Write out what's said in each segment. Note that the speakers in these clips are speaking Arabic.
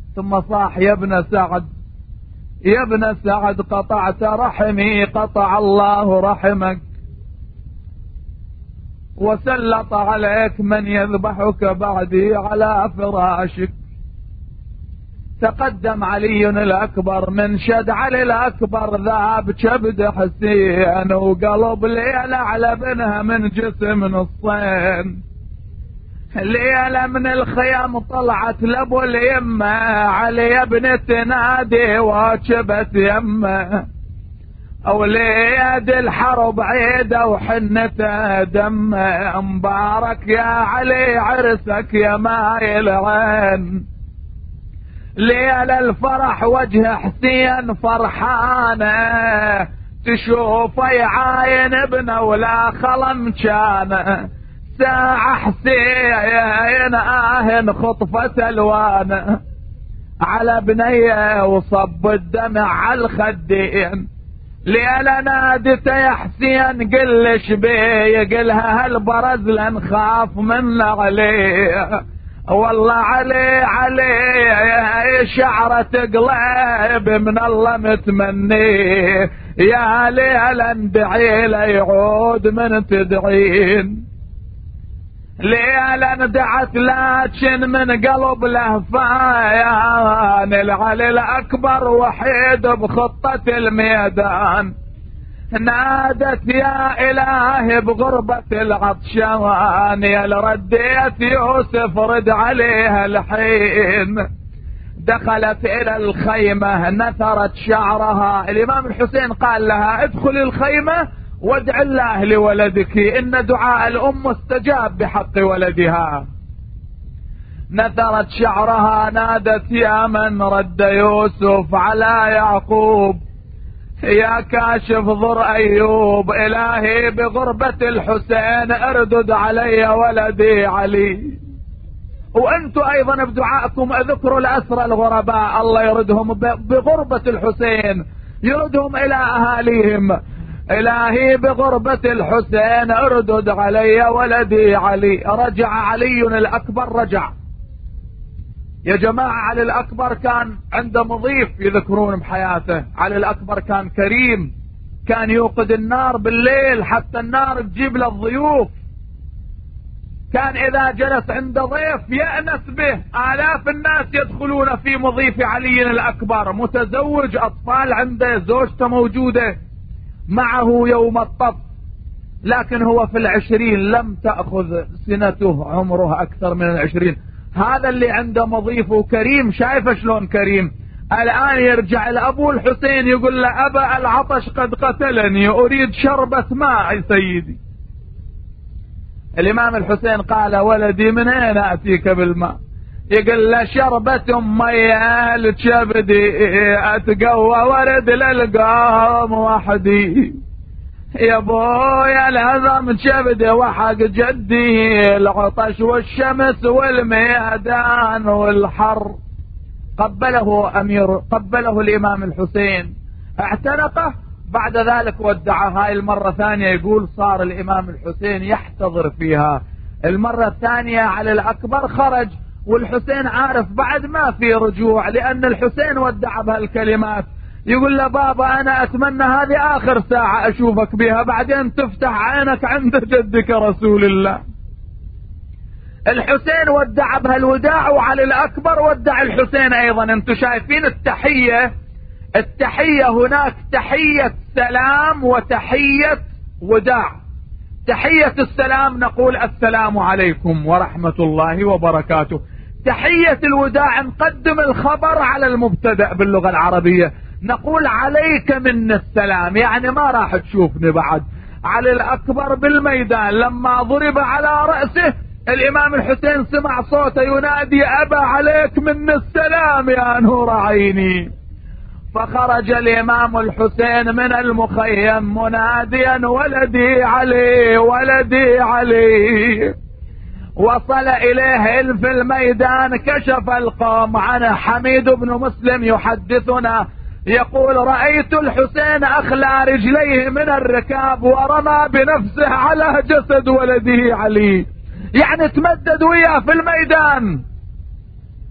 ثم صاح: يا ابن سعد، يا ابن سعد، قطعت رحمي قطع الله رحمك، وسلط عليك من يذبحك بعدي على فراشك. تقدم علي الأكبر، من شد علي الأكبر ذاب كبد حسين، وقلب ليلة على بنها من جسم نصين. ليلة من الخيام طلعت لابو اليمة، علي ابن تنادي واجبت يمه، اوليد الحرب عيده وحنته دمه، مبارك يا علي عرسك يا مايل عين. ليلة الفرح وجه حسين فرحانه، تشوفه يعاين ابنه ولا خلم كانه، ساعة حسين آهن خطفة الوانه على بنيه وصب الدمع على الخدين. ليلة نادته يا حسين قلش بي، قلها هالبرز لنخاف من عليه، والله علي علي شعره تقلب من الله متمنيه، يا ليلة ندعي له يعود من تدعين. ليلة دعت لكن من قلب لهفان، العلي الأكبر وحيد بخطة الميدان، نادت يا إلهي بغربة العطشان، يا لرديت يوسف رد عليها الحين. دخلت إلى الخيمة نثرت شعرها، الإمام الحسين قال لها: ادخل الخيمة وادع الله لولدك، إن دعاء الأم استجاب بحق ولدها. نثرت شعرها نادت: يا من رد يوسف على يعقوب، يا كاشف ضر أيوب، إلهي بغربة الحسين اردد علي ولدي علي. وأنتم أيضا بدعائكم اذكروا الأسرى الغرباء، الله يردهم بغربة الحسين، يردهم إلى أهاليهم. إلهي بغربة الحسين اردد علي ولدي علي. رجع علي الأكبر، رجع. يا جماعة علي الأكبر كان عنده مضيف يذكرون بحياته، علي الأكبر كان كريم، كان يوقد النار بالليل حتى النار تجيب له الضيوف، كان إذا جلس عند ضيف يأنس به. آلاف الناس يدخلون في مضيف علي الأكبر، متزوج، أطفال عنده، زوجته موجودة معه يوم الطف، لكن هو في 20 لم تأخذ سنته، عمره أكثر من 20. هذا اللي عنده مضيفه كريم، شايف شلون كريم. الآن يرجع لأبو الحسين يقول له: أبا العطش قد قتلني، أريد شربة ماء يا سيدي. الإمام الحسين قال: ولدي من أين أتيك بالماء؟ يقول له: شربة مياه لكبدي، أتقوى ورد للقوم وحدي، يا بويا الهضم كبدي وحق جدي، العطش والشمس والميدان والحر. قبله الإمام الحسين، اعتنقه، بعد ذلك ودعه. هاي المرة ثانية يقول صار الإمام الحسين يحتضر فيها. المرة الثانية على الأكبر خرج، والحسين عارف بعد ما في رجوع، لأن الحسين ودع بهالكلمات. يقول له: بابا أنا أتمنى هذه آخر ساعة أشوفك بها، بعدين تفتح عينك عند جدك رسول الله. الحسين ودع بهالوداع، وعلي الأكبر ودع الحسين أيضا. انتم شايفين التحية هناك تحية سلام وتحية وداع. تحية السلام نقول: السلام عليكم ورحمة الله وبركاته. تحية الوداع نقدم الخبر على المبتدأ باللغة العربية، نقول: عليك من السلام، يعني ما راح تشوفني بعد. علي الأكبر بالميدان لما ضرب على رأسه، الإمام الحسين سمع صوته ينادي: أبا عليك من السلام يا نور عيني. فخرج الإمام الحسين من المخيم مناديا: ولدي علي، ولدي علي. وصل إليه في الميدان، كشف القوم عنه. حميد بن مسلم يحدثنا يقول: رأيت الحسين أخلى رجليه من الركاب ورمى بنفسه على جسد ولده علي، يعني تمدد وياه في الميدان.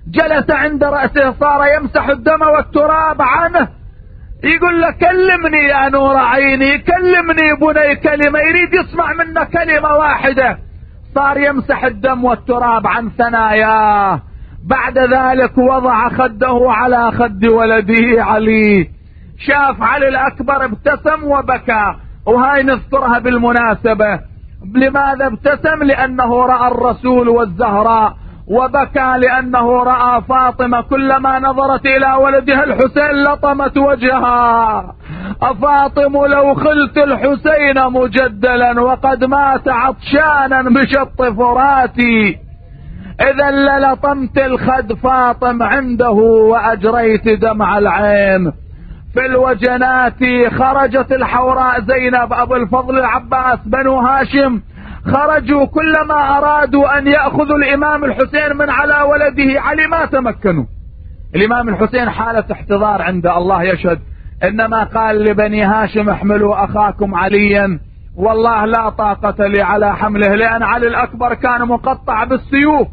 جلس عند رأسه صار يمسح الدم والتراب عنه، يقول له كلمني يا نور عيني، كلمني بني كلمة، يريد يسمع منه كلمة واحدة. صار يمسح الدم والتراب عن ثناياه. بعد ذلك وضع خده على خد ولده علي. شاف علي الأكبر ابتسم وبكى، وهاي نذكرها بالمناسبة. لماذا ابتسم؟ لأنه رأى الرسول والزهراء، وبكى لأنه رأى فاطمة كلما نظرت إلى ولدها الحسين لطمت وجهها. أفاطم لو خلت الحسين مجدلا وقد مات عطشانا بشط فراتي، إذا للطمت الخد فاطم عنده وأجريت دمع العين. في الوجنات خرجت الحوراء زينب، أبو الفضل العباس، بنو هاشم خرجوا كلما أرادوا أن يأخذوا الإمام الحسين من على ولده علي ما تمكنوا. الإمام الحسين حالة احتضار عند الله يشهد، إنما قال لبني هاشم احملوا أخاكم عليا، والله لا طاقة لي على حمله، لأن علي الأكبر كان مقطع بالسيوف،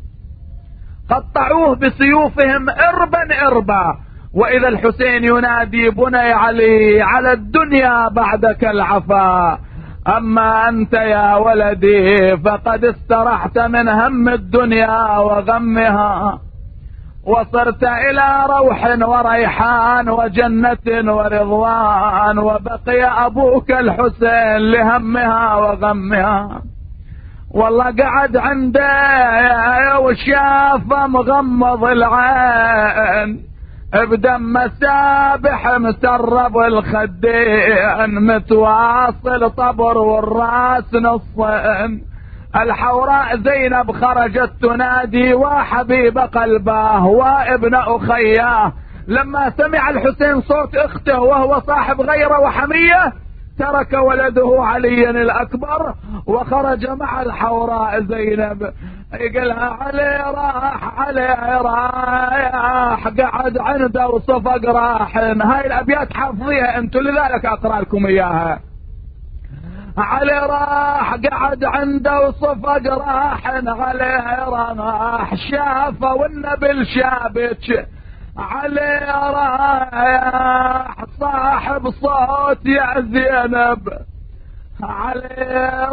قطعوه بسيوفهم إربا إربا. وإذا الحسين ينادي بني علي على الدنيا بعدك العفا، أما أنت يا ولدي فقد استرحت من هم الدنيا وغمها، وصرت إلى روح وريحان وجنة ورضوان، وبقي أبوك الحسين لهمها وغمها. والله قعد عنده وشاف مغمض العين، بدم سابح مسرب الخدين، متواصل طبر والراس نصين. الحوراء زينب خرجت تنادي وحبيب قلبه وابن أخيه. لما سمع الحسين صوت اخته وهو صاحب غيرة وحمية، ترك ولده علي الأكبر وخرج مع الحوراء زينب. يقولها علي راح، علي راح، قعد عنده وصفق راحن. هاي الأبيات حافظيها انتو لذلك أقرأ لكم إياها. علي راح قعد عنده وصفق راحن، علي راح شافه والنبل شابك، علي راح صاحب صوت يا زينب، علي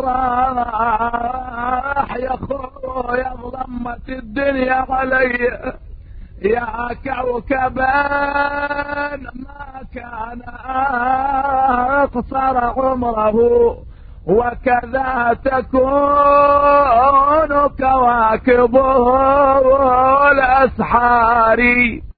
راح يا خويا ظلمت الدنيا علي، يا كوكبا ما كان اقصر عمره، وكذا تكون كواكبه الأسحار.